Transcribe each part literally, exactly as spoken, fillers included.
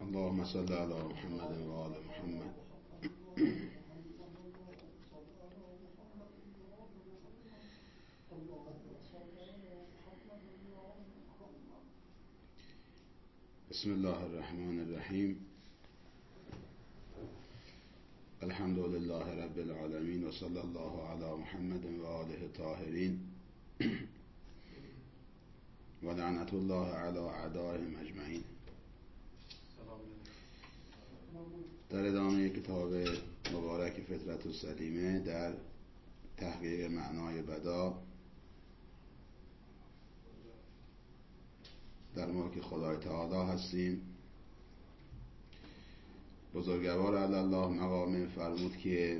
اللهم صل علی محمد و آل محمد. بسم الله الرحمن الرحیم. الحمد لله رب العالمین و صلی الله علی محمد و آله طاهرین و لعنت الله علی اعدائهم اجمعین. در ادامه کتاب مبارک فطرت السلیمه در تحقیق معنای بدا در ملک خدای تعالی هستیم. بزرگوار علی الله مقام فرمود که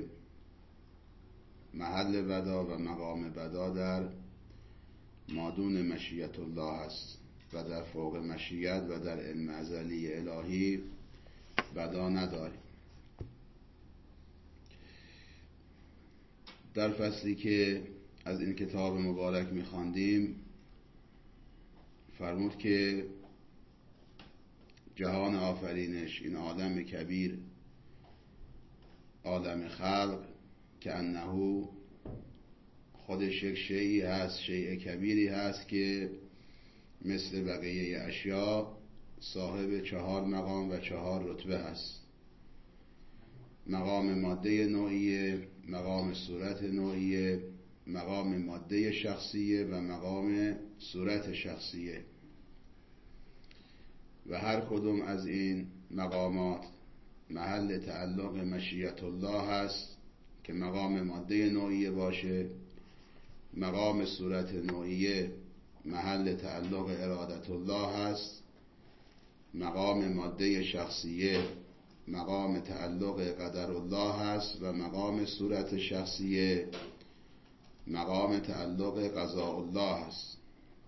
محل بدا و مقام بدا در مادون مشیت الله است و در فوق مشیت و در علم ازلی الهی بدا نداریم. در فصلی که از این کتاب مبارک می‌خواندیم فرمود که جهان آفرینش، این عالم کبیر، عالم خلق، که انه خودش یک شیئی هست، شیء کبیری هست که مثل بقیه اشیاء صاحب چهار مقام و چهار رتبه هست. مقام ماده نوعیه، مقام صورت نوعیه، مقام ماده شخصیه و مقام صورت شخصیه. و هر کدوم از این مقامات محل تعلق مشیت الله هست که مقام ماده نوعیه باشه، مقام صورت نوعیه محل تعلق ارادت الله هست، مقام ماده شخصیه مقام تعلق قدر الله هست و مقام صورت شخصیه مقام تعلق قضاء الله هست.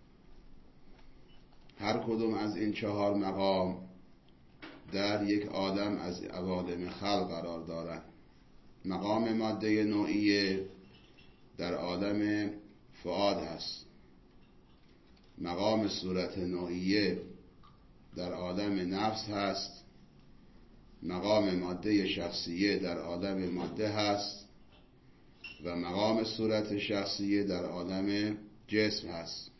هر کدوم از این چهار مقام در یک عالم از عوالم خلق قرار دارند. مقام ماده نوعیه در عالم فؤاد هست، مقام صورت نوعیه در عالم نفس هست، مقام ماده شخصیه در عالم ماده هست و مقام صورت شخصیه در عالم جسم هست.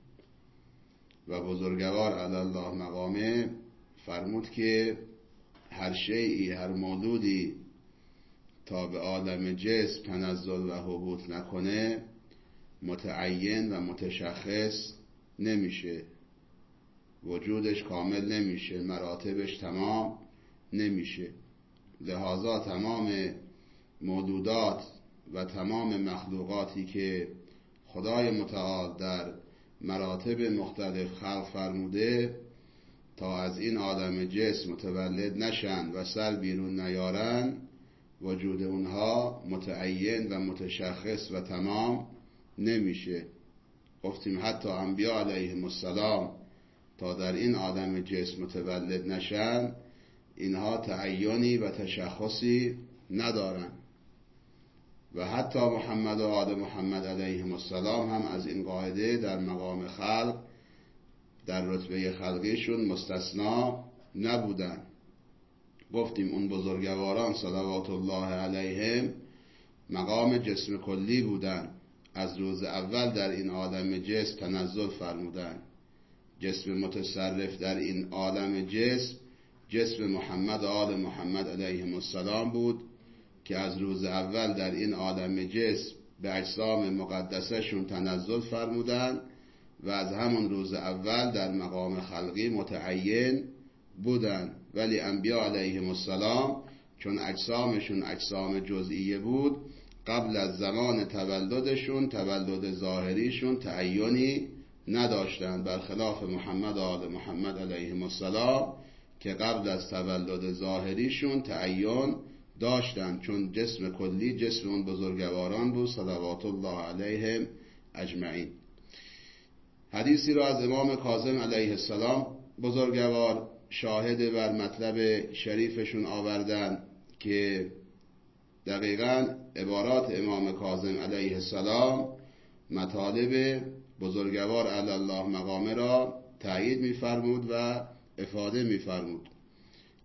و بزرگوار علی الله مقامه فرمود که هر شیئی، هر موجودی تا به عالم جسم تنزل و هبوط نکنه متعین و متشخص نمیشه، وجودش کامل نمیشه، مراتبش تمام نمیشه. لذا تمام موجودات و تمام مخلوقاتی که خدای متعال در مراتب مختلف خلق فرموده تا از این عالم جسم متولد نشن و سر بیرون نیارن، وجود اونها متعین و متشخص و تمام نمیشه. گفتیم حتی انبیاء علیهم السلام تا در این عالم جسم متولد نشن اینها تعینی و تشخصی ندارن. و حتی محمد و آل محمد علیهم السلام هم از این قاعده در مقام خلق در رتبه خلقیشون مستثنا نبودن. گفتیم اون بزرگواران صلوات الله علیهم مقام جسم کلی بودن، از روز اول در این عالم جسم تنزل فرمودن. جسم متصرف در این عالم جسم جسم محمد و آل محمد علیهم السلام بود که از روز اول در این عالم جسم به اجسام مقدسه شون تنزل فرمودن و از همون روز اول در مقام خلقی متعین بودن. ولی انبیاء علیهم السلام چون اجسامشون اجسام جزئیه بود قبل از زمان تولدشون، تولد ظاهریشون تعینی نداشتند، برخلاف محمد و آل محمد علیهم السلام که قبل از تولد ظاهریشون تعین داشتند، چون جسم کلی جسم اون بزرگواران بود صلوات الله علیهم اجمعین. حدیثی را از امام کاظم علیه السلام بزرگوار شاهد بر مطلب شریفشون آوردن که دقیقاً عبارات امام کاظم علیه السلام مطالب بزرگوار علی الله مقامه را تایید می‌فرمود و افاده می‌فرمود.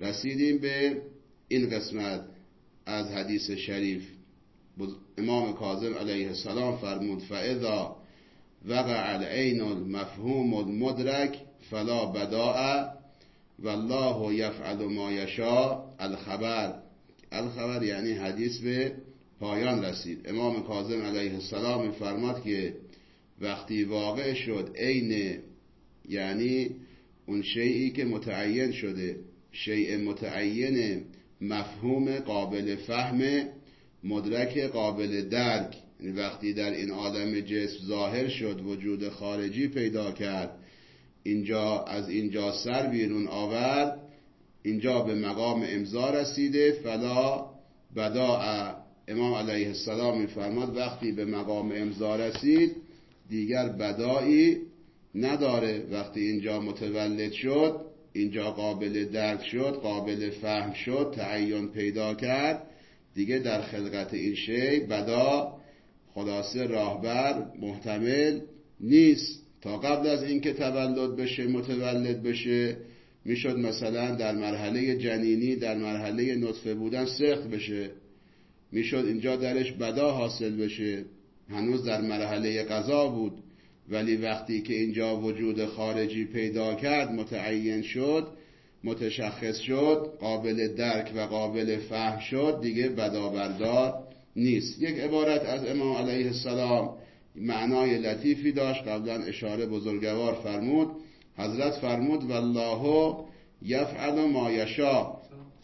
رسیدیم به این قسمت از حدیث شریف. امام کاظم علیه السلام فرمود فاذا وقع العین المفهوم المدرک فلا بداء والله یفعل ما یشاء الخبر. الخبر یعنی حدیث به پایان رسید. امام کاظم علیه السلام فرماد که وقتی واقع شد عین، یعنی اون شیئی که متعین شده، شیء متعین مفهوم قابل فهم، مدرک قابل درک، یعنی وقتی در این عالم جسم ظاهر شد، وجود خارجی پیدا کرد، اینجا از اینجا سر بیرون آورد، اینجا به مقام امضا رسیده، فلا بداء. امام علیه السلام میفرماد وقتی به مقام امضا رسید دیگر بدایی نداره. وقتی اینجا متولد شد، اینجا قابل درک شد، قابل فهم شد، تعین پیدا کرد، دیگه در خلقت این شی بدا، خلاصه راهبر محتمل نیست. تا قبل از اینکه تولد بشه، متولد بشه، میشد مثلا در مرحله جنینی، در مرحله نطفه بودن سخت بشه، میشد اینجا درش بدا حاصل بشه، هنوز در مرحله قضا بود. ولی وقتی که اینجا وجود خارجی پیدا کرد، متعین شد، متشخص شد، قابل درک و قابل فهم شد، دیگه بدا بردار نیست. یک عبارت از امام علیه السلام معنای لطیفی داشت، قبلا اشاره بزرگوار فرمود. حضرت فرمود والله یفعل ما یشاء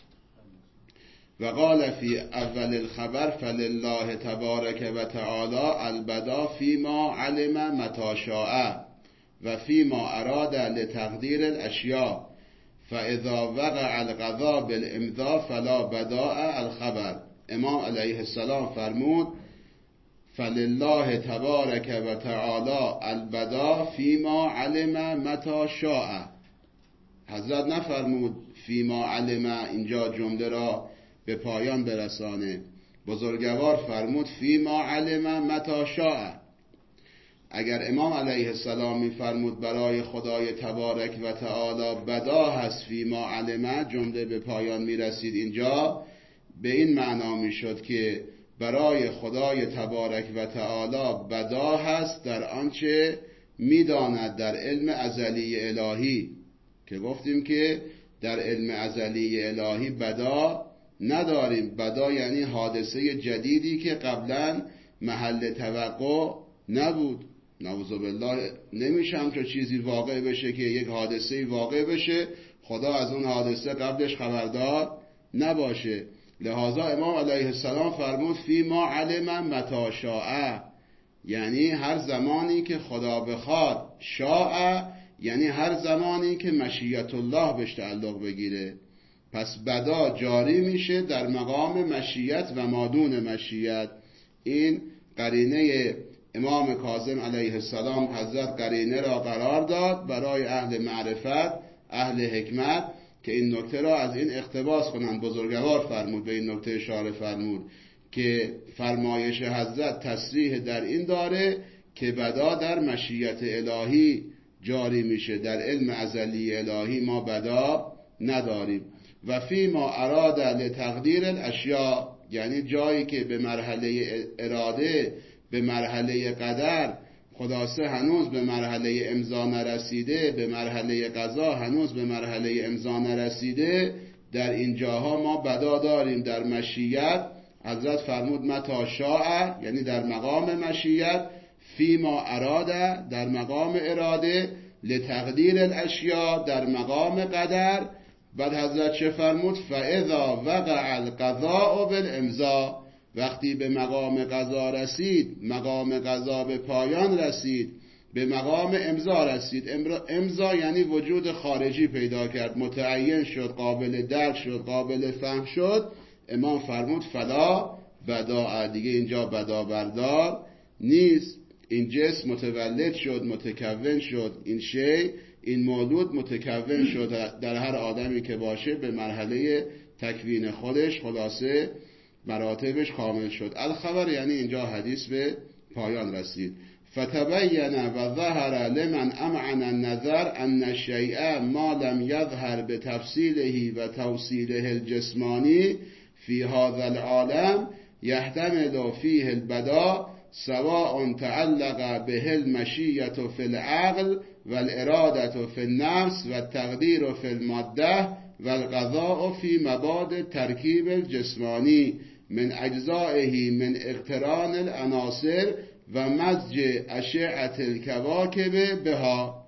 و قال فی اول الخبر فلله تبارک و تعالی البدا فیما علم متی شاء و فیما اراد لتقدیر الاشیاء فاذا وقع القضاء بالامضاء فلا بداء الخبر. امام علیه السلام فرمود فلله تبارک و تعالی البدا فیما علم متی شاء. حضرت نفرمود فیما علم، اینجا جمله را به پایان برسانه. بزرگوار فرمود فیما علم متی شاء. اگر امام علیه السلام میفرمود برای خدای تبارک و تعالی بدا هست فیما علم، جمله به پایان میرسید، اینجا به این معنا میشد که برای خدای تبارک و تعالی بدا هست در آنچه میداند در علم ازلی الهی، که گفتیم که در علم ازلی الهی بدا نداریم. بدا یعنی حادثه جدیدی که قبلا محل توقع نبود. نعوذ بالله نمیشه همچون چیزی واقع بشه که یک حادثه واقع بشه خدا از اون حادثه قبلش خبردار نباشه. لذا امام علیه السلام فرمود فی ما علم متی شاء، یعنی هر زمانی که خدا بخواد، شاء یعنی هر زمانی که مشیت الله بهش تعلق بگیره. پس بدا جاری میشه در مقام مشیت و مادون مشیت. این قرینه امام کاظم علیه السلام، حضرت قرینه را قرار داد برای اهل معرفت، اهل حکمت، که این نکته را از این اقتباس کنند. بزرگوار فرمود، به این نکته اشاره فرمود که فرمایش حضرت تصریح در این داره که بدا در مشیت الهی جاری میشه، در علم ازلی الهی ما بدا نداریم. و فی ما اراد لتقدیر الاشیاء، یعنی جایی که به مرحله اراده، به مرحله قدر، خلاصه هنوز به مرحله امضا نرسیده، به مرحله قضا هنوز به مرحله امضا نرسیده، در این جاها ما بدا داریم. در مشیت حضرت فرمود متی شاء، یعنی در مقام مشیت، فی ما اراده در مقام اراده، لتقدیر الاشیاء در مقام قدر. بعد حضرت چه فرمود؟ فاذا وقع القضاء بالامضاء، وقتی به مقام قضا رسید، مقام قضا به پایان رسید، به مقام امضا رسید. امضا یعنی وجود خارجی پیدا کرد، متعین شد، قابل درک شد، قابل فهم شد. امام فرمود فلا بدا، دیگه اینجا بدا بردار نیست. این جسم متولد شد، متکون شد، این شی، این مولود متکون شد در هر آدمی که باشه، به مرحله تکوین خودش، خلاصه مراتبش کامل شد. الخبر یعنی اینجا حدیث به پایان رسید. فتبین و ظهر لمن امعن النظر ان الشیء ما لم یظهر بتفصیله و توصیله الجسمانی فی هذا العالم یحتمل فیه البداء سواء تعلق به المشیة فی العقل والارادة فی النفس والتقدیر فی الماده والقضاء فی مبادئ ترکیب الجسمانی من اجزائه من اقتران العناصر و مزج اشعة الكواكب بها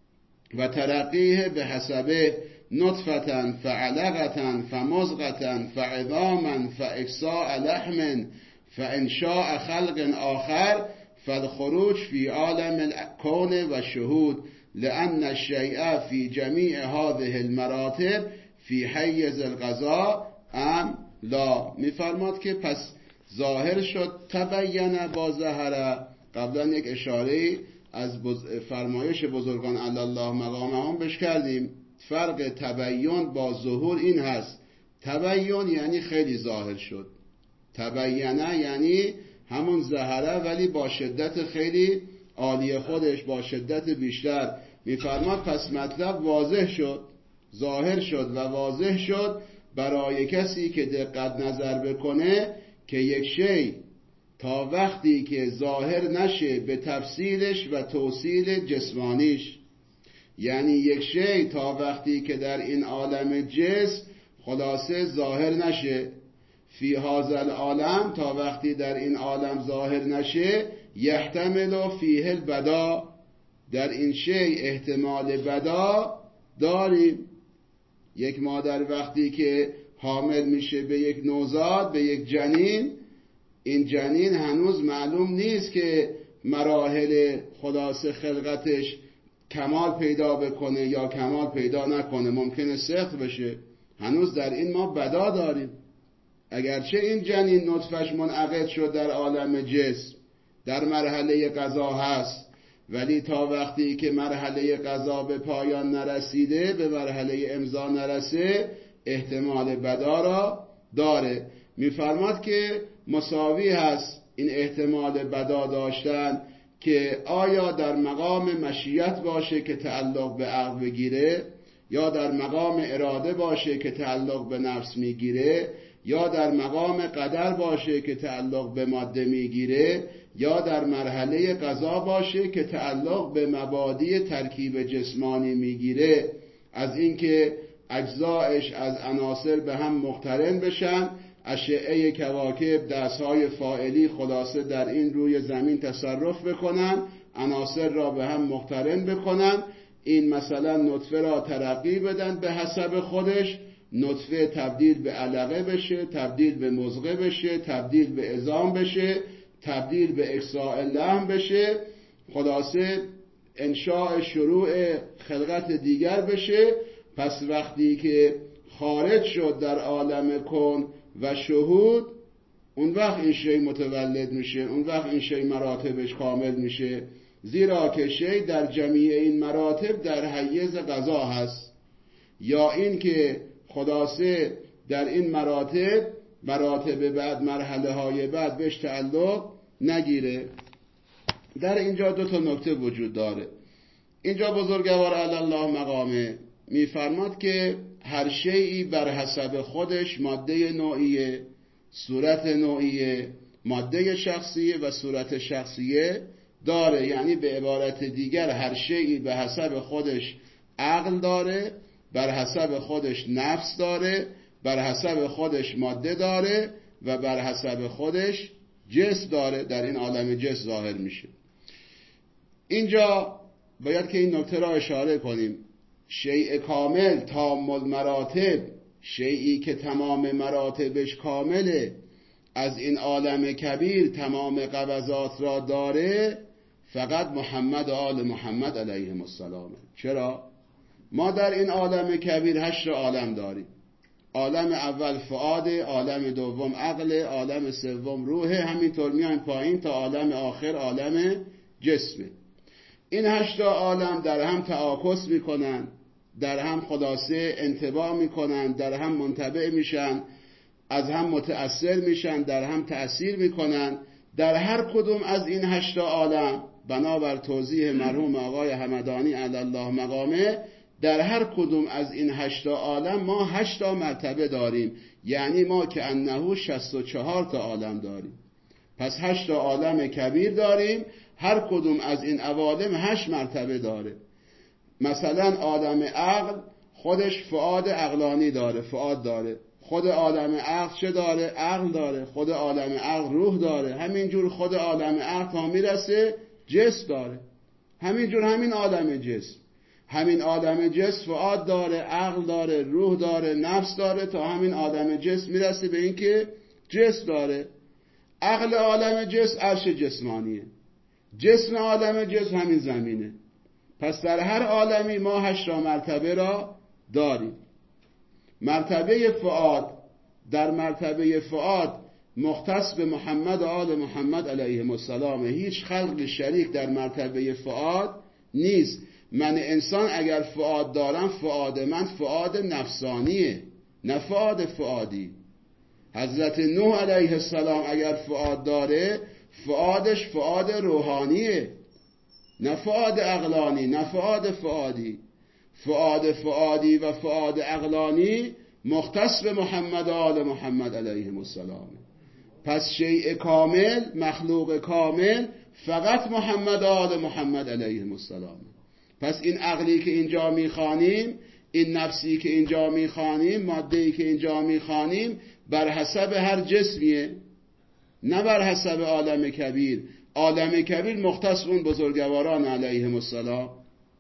و ترقیه به حسبه نطفة فعلقة فمزغة فعظاما فاکساء لحم فانشاء خلق آخر فالخروج في عالم الكون والشهود لأن الشيء في جميع هذه المراتب في حیز القضاء ام لا. میفرماد که پس ظاهر شد تبین با ظهر. قبلا یک اشاره از فرمایش بزرگان علی الله مقامهم بش کردیم. فرق تبین با ظهور این هست: تبین یعنی خیلی ظاهر شد، تبینه یعنی همون ظهره ولی با شدت خیلی عالی خودش، با شدت بیشتر. میفرماد پس مطلب واضح شد، ظاهر شد و واضح شد برای کسی که دقت نظر بکنه که یک شی تا وقتی که ظاهر نشه به تفصیلش و توصیل جسمانیش، یعنی یک شی تا وقتی که در این عالم جسم خلاصه ظاهر نشه، فی هذا العالم تا وقتی در این عالم ظاهر نشه، یحتمل فیه البدا، در این شی احتمال بدا داریم. یک مادر وقتی که حامل میشه به یک نوزاد، به یک جنین، این جنین هنوز معلوم نیست که مراحل خلاصه خلقتش کمال پیدا بکنه یا کمال پیدا نکنه، ممکنه سقط بشه. هنوز در این ما بدا داریم. اگرچه این جنین نطفش منعقد شد در عالم جسم، در مرحله قضا هست، ولی تا وقتی که مرحله قضا به پایان نرسیده، به مرحله امضا نرسه، احتمال بدا را داره. میفرماد که مساوی هست این احتمال بدا داشتن که آیا در مقام مشیت باشه که تعلق به عقل بگیره، یا در مقام اراده باشه که تعلق به نفس میگیره، یا در مقام قدر باشه که تعلق به ماده میگیره، یا در مرحله قضا باشه که تعلق به مبادی ترکیب جسمانی میگیره. از اینکه اجزایش از عناصر به هم مقترن بشن، اشعه کواکب دستهای فاعلی خلاصه در این روی زمین تصرف بکنن، عناصر را به هم مقترن بکنن، این مثلا نطفه را ترقی بدن به حسب خودش، نطفه تبدیل به علقه بشه، تبدیل به مضغه بشه، تبدیل به عظام بشه، تبدیل به اکساء لحم بشه، خلاصه انشاء شروع خلقت دیگر بشه. پس وقتی که خارج شد در عالم کون و شهود، اون وقت این شی متولد میشه، اون وقت این شی مراتبش کامل میشه، زیرا که شی در جمیع این مراتب در حیز قضا هست. یا این که خلاصه در این مراتب مراتب بعد، مرحله های بعد بهش تعلق نگیره. در اینجا دو تا نکته وجود داره. اینجا بزرگوار علی الله مقامه میفرماد که هر شیئی بر حسب خودش ماده نوعیه، صورت نوعیه، ماده شخصیه و صورت شخصیه داره. یعنی به عبارت دیگر هر شیئی به حسب خودش عقل داره، بر حسب خودش نفس داره، بر حسب خودش ماده داره و بر حسب خودش جسم داره. در این عالم جسم ظاهر میشه. اینجا باید که این نکته را اشاره کنیم. شیء کامل تام المراتب، شیئی که تمام مراتبش کامله، از این عالم کبیر تمام قبضات را داره، فقط محمد و آل محمد علیهم السلام. چرا؟ ما در این عالم کبیر هشت عالم داریم. عالم اول فؤاد، عالم دوم عقل، عالم سوم روح، همینطور میایم پایین تا عالم آخر عالم جسمه. این هشت عالم در هم تعاکس میکنن، در هم خلاصه انطباع میکنن، در هم منطبع میشن، از هم متأثر میشن، در هم تأثیر میکنن. در هر کدوم از این هشت عالم بنابر توضیح مرحوم آقای همدانی علی الله مقامه، در هر کدوم از این هشتا عالم ما هشتا مرتبه داریم، یعنی ما که انه شصت و چهار تا عالم داریم. پس هشتا عالم کبیر داریم، هر کدوم از این عوالم هشت مرتبه داره. مثلا عالم عقل خودش فؤاد عقلانی داره، فؤاد داره. خود عالم عقل چه داره؟ عقل داره. خود عالم عقل روح داره. همینجور خود عالم عقل تا میرسه جسم داره. همینجور همین عالم جسم، همین عالم جسم فؤاد داره، عقل داره، روح داره، نفس داره، تا همین عالم جسم میرسه به این که جسم داره. عقل عالم جسم عرش جسمانیه، جسم عالم جسم همین زمینه. پس در هر عالمی ما هشت مرتبه را داریم. مرتبه فؤاد، در مرتبه فؤاد مختص به محمد و آل محمد علیهم السلام، هیچ خلق شریک در مرتبه فؤاد نیست. من انسان اگر فؤاد دارم، فؤاد من فؤاد نفسانیه، نه فؤاد فؤادی. حضرت نوح علیه السلام اگر فؤاد داره، فؤادش فؤاد روحانیه، نه فؤاد عقلانی، نه فؤاد فؤادی. فؤاد فؤادی و فؤاد عقلانی مختص به محمد و آل محمد علیهم السلام. پس شیء کامل، مخلوق کامل فقط محمد و آل محمد علیهم السلام. پس این عقلی که اینجا میخوانیم، این نفسی که اینجا میخوانیم، ماده‌ای که اینجا میخوانیم، بر حسب هر جسمیه، نه بر حسب عالم کبیر. عالم کبیر مختص اون بزرگواران علیهم السلام.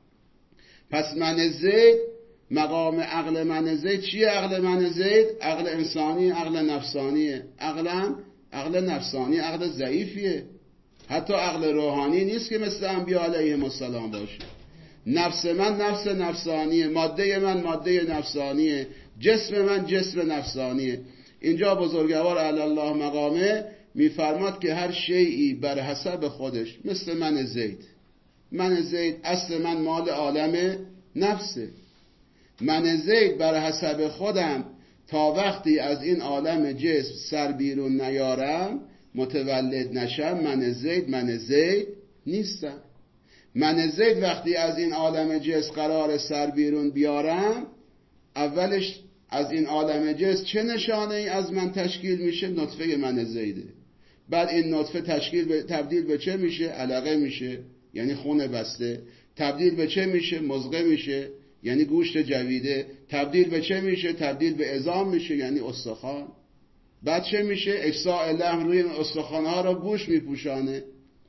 پس من زید، مقام عقل من زید چیه؟ عقل من زید عقل انسانی، عقل نفسانیه. عقلا عقل نفسانی عقل ضعیفیه، حتی عقل روحانی نیست که مثل انبیا علیهم السلام باشه. نفس من نفس نفسانیه، ماده من ماده نفسانیه، جسم من جسم نفسانیه. اینجا بزرگوار علی الله مقامه میفرماد که هر شیئی بر حسب خودش، مثل من زید. من زید اصل من مال عالم نفسه. من زید بر حسب خودم تا وقتی از این عالم جسم سر بیرون نیارم، متولد نشم، من زید من زید نیستم. من زید وقتی از این عالم جسم قرار سر بیرون بیارم، اولش از این عالم جسم چه نشانه ای از من تشکیل میشه؟ نطفه من زیده. بعد این نطفه تشکیل به تبدیل به چه میشه؟ علقه میشه، یعنی خون بسته. تبدیل به چه میشه؟ مضغه میشه، یعنی گوشت جویده. تبدیل به چه میشه؟ تبدیل به عظام میشه، یعنی استخوان. بعد چه میشه؟ اجزاء لحم روی استخوانها را گوشت میپوشانه.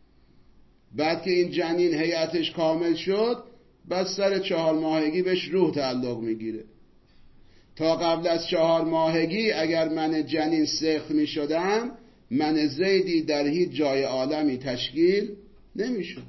بعد که این جنین هیئتش کامل شد، بعد سر چهار ماهگی بهش روح تعلق میگیره. تا قبل از چهار ماهگی اگر من جنین سخت میشدم، من زیدی در هیچ جای عالمی تشکیل نمیشد.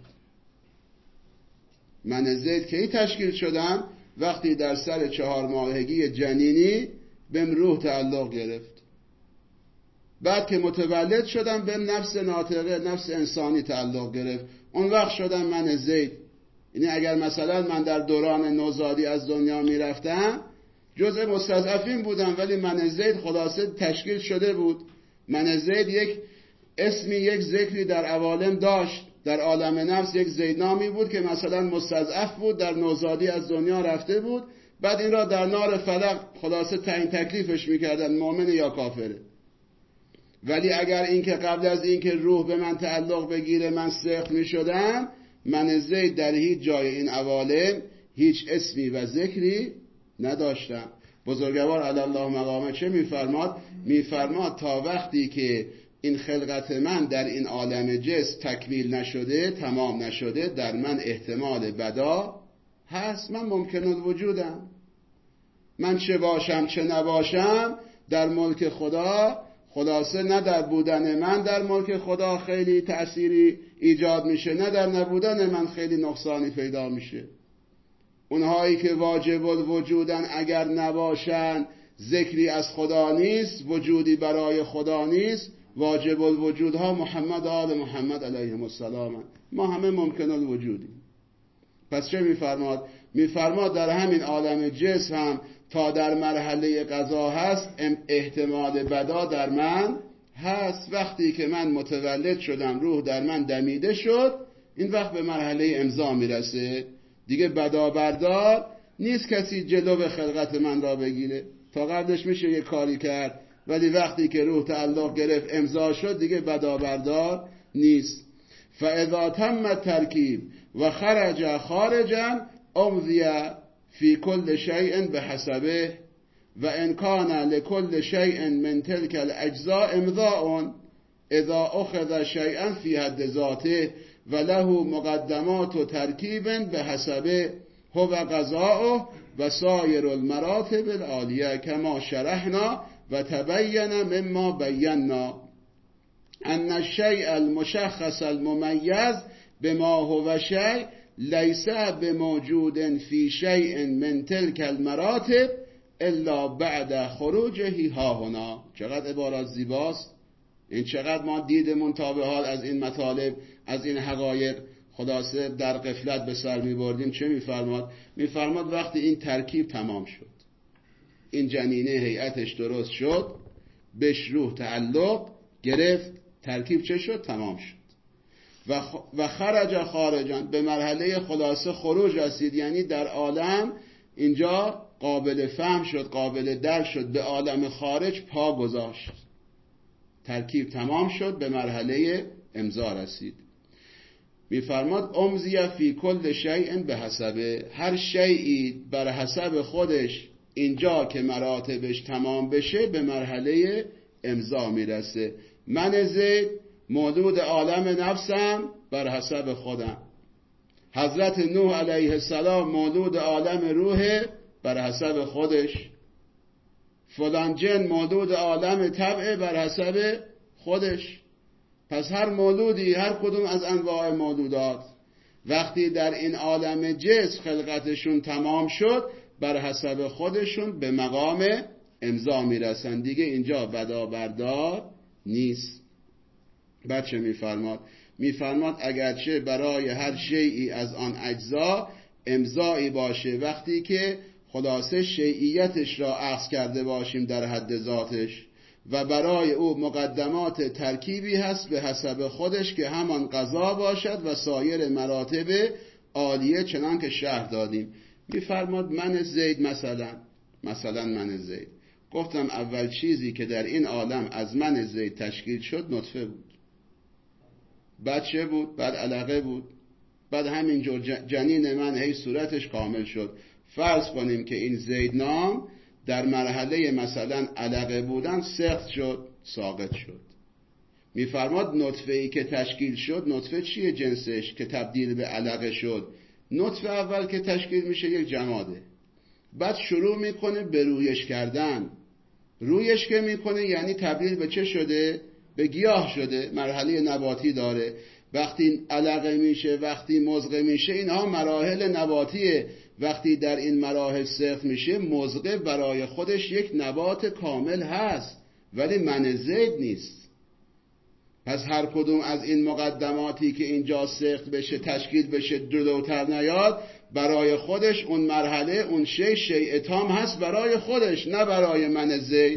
من زید کی تشکیل شدم؟ وقتی در سر چهار ماهگی جنینی بهم روح تعلق گرفت. بعد که متولد شدم به نفس ناطقه، نفس انسانی تعلق گرفت. اون وقت شدم من زید. یعنی اگر مثلا من در دوران نوزادی از دنیا میرفتم، جزء مستضعفین بودم، ولی من زید خلاصه تشکیل شده بود. من زید یک اسمی، یک ذکری در عوالم داشت. در عالم نفس یک زیدنامی بود که مثلا مستضعف بود، در نوزادی از دنیا رفته بود. بعد این را در نار فلق خلاصه تعیین تکلیفش میکردن، مؤمن یا کافره. ولی اگر این که قبل از این که روح به من تعلق بگیره من سخت می شدم، من زید در هیچ جای این عوالم هیچ اسمی و ذکری نداشتم. بزرگوار علی الله مقامه چه می فرماد؟ می فرماد تا وقتی که این خلقت من در این عالم جسم تکمیل نشده، تمام نشده، در من احتمال بدا هست. من ممکن الوجودم، من چه باشم چه نباشم در ملک خدا. خلاصه نه در بودن من در ملک خدا خیلی تأثیری ایجاد میشه، نه در نبودن من خیلی نقصانی پیدا میشه. اونهایی که واجب الوجودن اگر نباشن ذکری از خدا نیست، وجودی برای خدا نیست. واجب الوجودها محمد آل محمد علیهم السلام. ما همه ممکن الوجودیم. پس چه میفرماد؟ میفرماد در همین عالم جسم هم تا در مرحله قضا هست، احتمال بدا در من هست. وقتی که من متولد شدم، روح در من دمیده شد، این وقت به مرحله امضا میرسه، دیگه بدابردار نیست کسی جلو خلقت من را بگیره. تا قبلش میشه یه کاری کرد، ولی وقتی که روح تعلق گرفت امضا شد دیگه بدابردار نیست. فاذا تم الترکیب و خرج خارجا امضی فی کل شیء بحسبه و ان کان لكل شیء من تلك الاجزاء امضاء اذا اخذ شیئا فی حد ذاته و له مقدمات ترکیب بحسبه هو قضاء و سایر المراتب العالیه کما شرحنا و تبین مما بینا ان الشیء المشخص الممیز بما هو شیء لیس بموجود فی شیء من تلك المراتب الا بعد خروجه ها هنا. چقدر عبارات زیباست. این چقدر ما دیدمون تا به حال از این مطالب، از این حقایق خلاصه در غفلت به سر می بردیم. چه می فرماد؟ می فرماد وقتی این ترکیب تمام شد، این جنینه هیئتش درست شد، بهش روح تعلق گرفت، ترکیب چه شد؟ تمام شد. و خرج خارجان، به مرحله خلاصه خروج رسید، یعنی در عالم اینجا قابل فهم شد، قابل درک شد، به عالم خارج پا گذاشت، ترکیب تمام شد، به مرحله امضا رسید. میفرماد امضی فی کل شیء به حسبه، هر شیئی بر حسب خودش اینجا که مراتبش تمام بشه به مرحله امضا میرسه. من زید موجود عالم نفسم بر حسب خودم، حضرت نوح علیه السلام موجود عالم روح بر حسب خودش، فلان جن موجود عالم طبع بر حسب خودش. پس هر موجودی، هر کدوم از انواع موجودات وقتی در این عالم جسم خلقتشون تمام شد بر حسب خودشون به مقام امضا میرسن، دیگه اینجا بدابردار نیست. بچه میفرماد میفرماد اگرچه برای هر شیئی از آن اجزا امضایی باشه، وقتی که خلاصه شیعیتش را اخذ کرده باشیم در حد ذاتش، و برای او مقدمات ترکیبی هست به حسب خودش که همان قضا باشد و سایر مراتب عالیه چنان که شرح دادیم. میفرماد من زید مثلا مثلا من زید گفتم اول چیزی که در این عالم از من زید تشکیل شد نطفه بود، بعد چه بود؟ بعد علقه بود، بعد همینجور جنین من هی صورتش کامل شد. فرض کنیم که این زید نام در مرحله مثلا علقه بودن سخت شد، ساقط شد. میفرماد نطفه ای که تشکیل شد، نطفه چیه جنسش که تبدیل به علقه شد؟ نطفه اول که تشکیل میشه یک جماده، بعد شروع میکنه به رویش کردن. رویش که میکنه یعنی تبدیل به چه شده؟ به گیاه شده، مرحله نباتی داره. وقتی علقه میشه، وقتی مزغه میشه، اینها مراحل نباتیه. وقتی در این مراحل سخت میشه، مزغه برای خودش یک نبات کامل هست، ولی من زید نیست. پس هر کدوم از این مقدماتی که اینجا سخت بشه، تشکیل بشه، جلوتر نیاد، برای خودش اون مرحله، اون شی شیء تام هست برای خودش، نه برای من زید.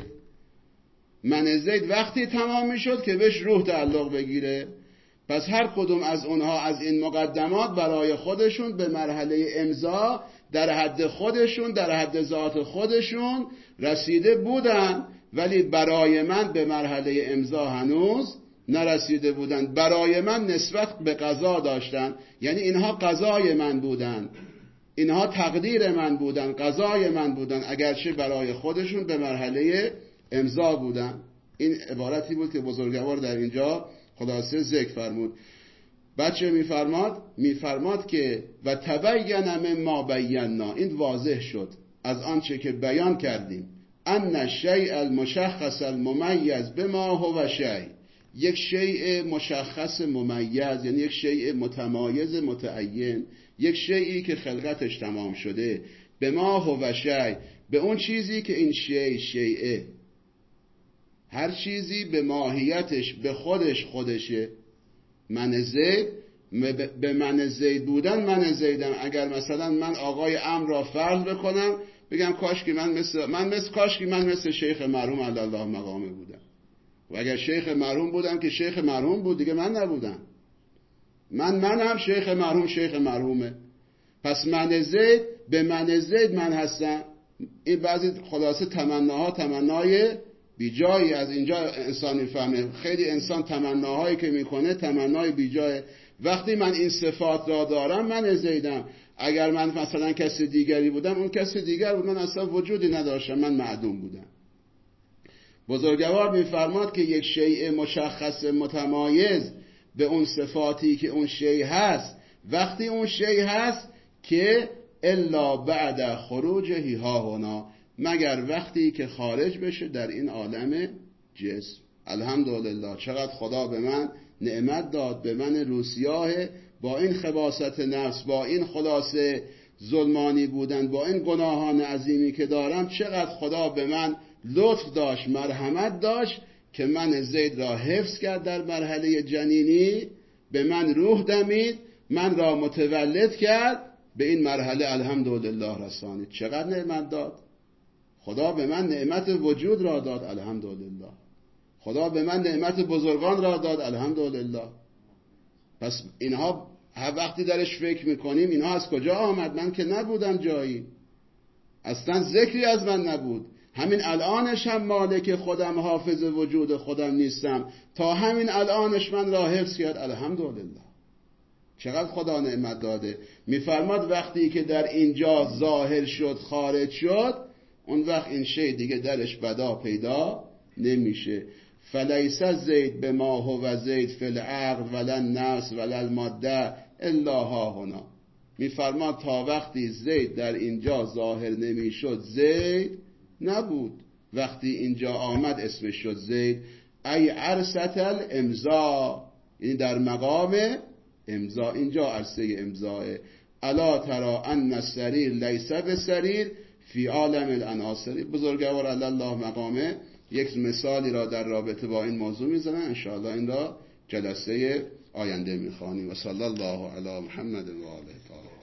من زید وقتی تمام میشد که بهش روح تعلق بگیره. پس هر کدوم از اونها از این مقدمات برای خودشون به مرحله امضا در حد خودشون، در حد ذات خودشون رسیده بودن، ولی برای من به مرحله امضا هنوز نرسیده بودن. برای من نسبت به قضا داشتن، یعنی اینها قضای من بودن، اینها تقدیر من بودن، قضای من بودن، اگرچه برای خودشون به مرحله امضا بودن. این عبارتی بود که بزرگوار در اینجا خلاصه ذکر فرمود. بچه میفرماد میفرماد که و تبین مما بینا، این واضح شد از آنچه که بیان کردیم، ان الشیء المشخص الممیز بما هو شیء، یک شیء مشخص ممیز یعنی یک شیء متمایز متعین، یک شیئی که خلقتش تمام شده، بما هو شیء، به اون چیزی که این شیء شیء، هر چیزی به ماهیتش به خودش خودشه. من زید، به من زید بودن من زیدم. اگر مثلا من آقای امر را فرض بکنم بگم کاش که من مثل من مثل کاش که من مثل شیخ مرحوم علی الله مقامه بودم، و اگر شیخ مرحوم بودم که شیخ مرحوم بود دیگه من نبودم. من منم، شیخ مرحوم شیخ مرحومه. پس من زید به من زید من هستم. این بعضی خلاصه تمناها تمنای بیجایی از اینجا انسان میفهمه. خیلی انسان تمناهایی که میکنه تمنای بیجای. وقتی من این صفات را دارم من زیدم. اگر من مثلا کسی دیگری بودم اون کسی دیگر بود، من اصلا وجودی نداشتم، من معدوم بودم. بزرگوار میفرماد که یک شیء مشخص متمایز به اون صفاتی که اون شیء هست، وقتی اون شیء هست که الا بعد خروجه ها هنا، مگر وقتی که خارج بشه در این عالم جسم. الحمدلله چقدر خدا به من نعمت داد، به من روسیاه با این خباثت نفس، با این خلاصه ظلمانی بودن، با این گناهان عظیمی که دارم، چقدر خدا به من لطف داشت، مرحمت داشت که من زید را حفظ کرد در مرحله جنینی، به من روح دمید، من را متولد کرد، به این مرحله الحمدلله رسانید. چقدر نعمت داد خدا به من، نعمت وجود را داد الحمدلله. خدا به من نعمت بزرگان را داد الحمدلله. پس اینها وقتی درش فکر میکنیم اینها از کجا آمد؟ من که نبودم جایی، اصلا ذکری از من نبود. همین الانش هم مالک خودم، حافظ وجود خودم نیستم، تا همین الانش من را حفظ کرد الحمدلله. چقدر خدا نعمت داده. میفرماد وقتی که در اینجا ظاهر شد خارج شد، اون وقت این شی دیگه درش بدا پیدا نمیشه. فلیس زید به ما هو زید فی العقل ولا النفس ولا الماده الا ها هنا. میفرماد تا وقتی زید در اینجا ظاهر نمیشد زید نبود. وقتی اینجا آمد اسمش شد زید. ای عرصت الامضا، یعنی در مقام امضا، اینجا عرصه امضاه. الا ترى ان السریر لیس بسریر فی عالم العناصر. بزرگوار الله مقامه یک مثالی را در رابطه با این موضوع میزنن، انشاءالله این را جلسه آینده میخوانیم. و صلی الله علی محمد و آله.